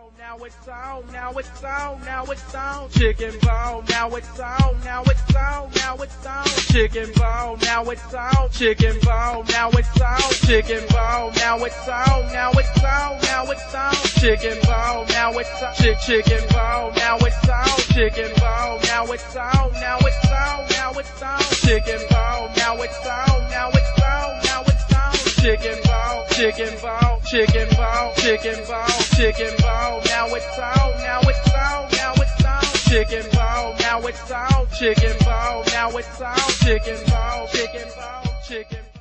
Now it's on, now it's on, now it's on. Chicken bone, now it's on, now it's on, now it's on. Chicken bone, now it's on. Chicken bone, now it's on. Chicken bone, now it's on, now it's on, now it's on. Chicken bone, now it's on. Chicken bone, now it's on. Chicken bone, now it's on, now it's on, now it's on. Chicken bone, now it's on, now it's on, now it's on. Chicken bone, chicken bone, chicken bone, chicken bone, chicken bone. Now it's on, now it's on, now it's on. Chicken bone, now it's on. Chicken bone, now it's on. Chicken bone, chicken bone, chicken bone.